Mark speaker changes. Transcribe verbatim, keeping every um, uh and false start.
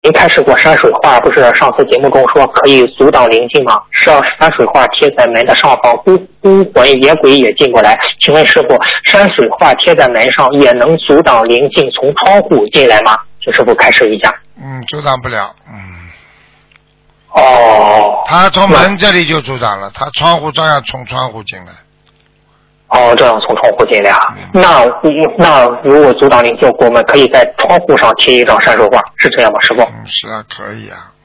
Speaker 1: 您开始过山水画，不是上次节目中说可以阻挡灵性吗？是要山水画贴在门的上方，孤孤魂野鬼也进过来。请问师傅，山水画贴在门上也能阻挡灵性从窗户进来吗？请师傅开示一下。
Speaker 2: 嗯，阻挡不了。嗯。
Speaker 1: 哦。
Speaker 2: 他从门这里就阻挡了，他窗户照样从窗户进来。
Speaker 1: 哦，这样从窗户进来啊？嗯、那那如果阻挡灵性，我们可以在窗户上贴一张山水画，是这样吗，师傅？
Speaker 2: 嗯，是啊，可以啊。